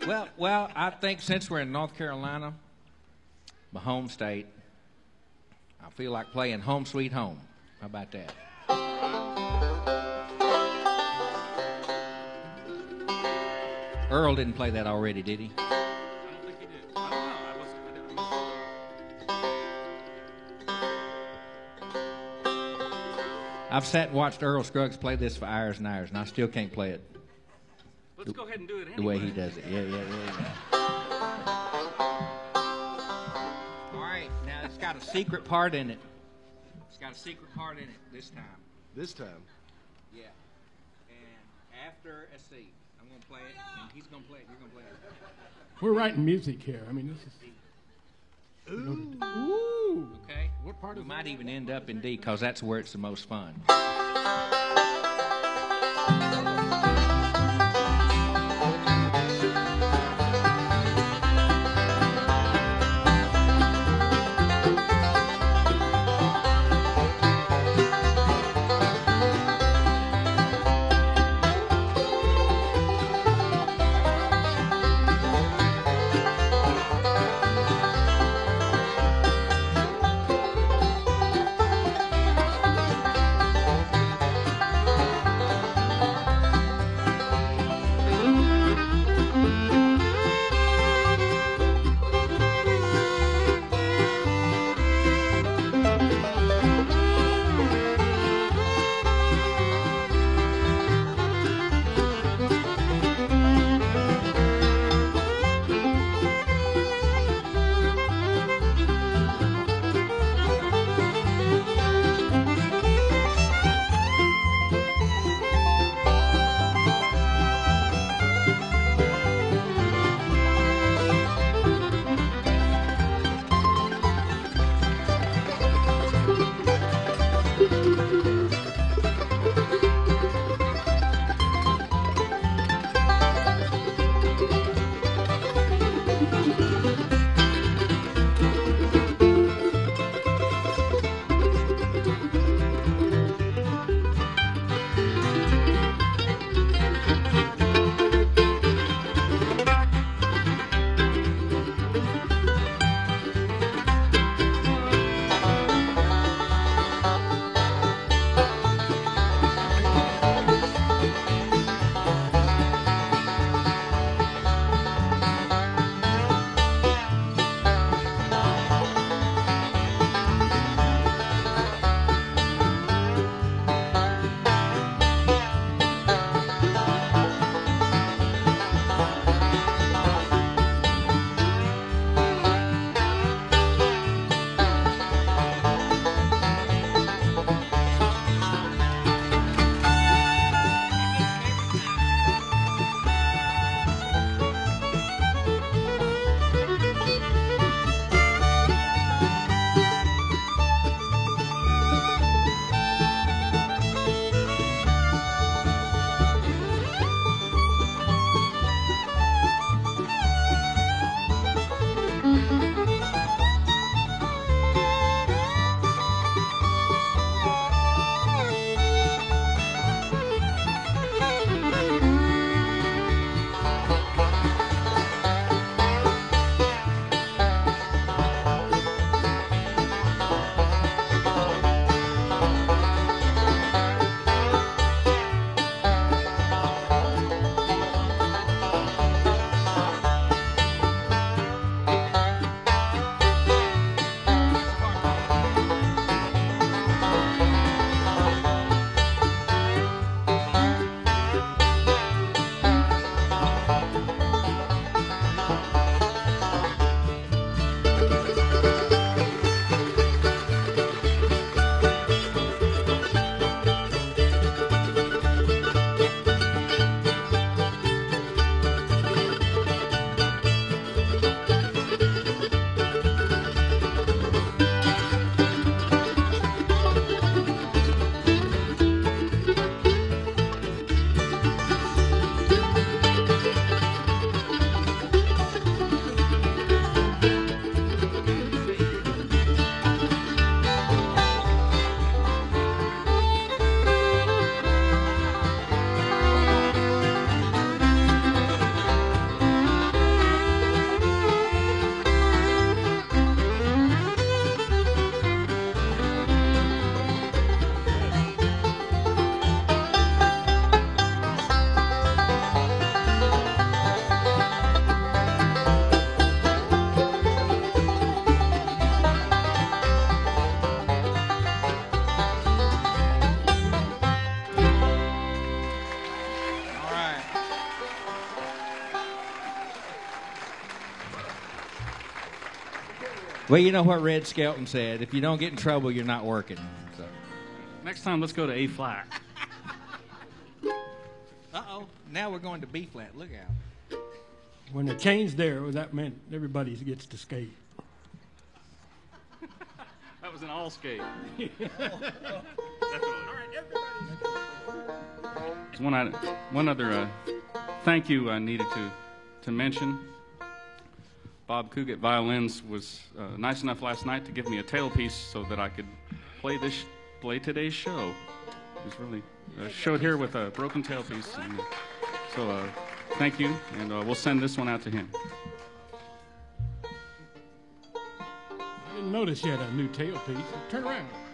Well, I think since we're in North Carolina, my home state, I feel like playing Home Sweet Home. How about that? Earl didn't play that already, did he? I don't think he did. I don't know. I've sat and watched Earl Scruggs play this for hours and hours, and I still can't play it Let's go ahead and do it anyway. the way he does it. Yeah. All right, now it's got a secret part in it. It's got a secret part in it this time. This time. Yeah. And after, let's see, I'm going to play it, and he's going to play it, you're going to play it. We're writing music here. I mean, this is. Ooh. Okay? What part We is might that? even end up in D, because that's where it's the most fun. Well, you know what Red Skelton said: if you don't get in trouble, you're not working. So. Next time, let's go to A flat. Uh-oh. Now we're going to B flat. Look out. When the chain's there, well, that meant everybody gets to skate. That was an all skate. There's one other thank you I needed to mention. Bob Cugat Violins was nice enough last night to give me a tailpiece so that I could play today's show. It was really showed here with a broken tailpiece. And, so thank you, and we'll send this one out to him. I didn't notice you had a new tailpiece. Turn around.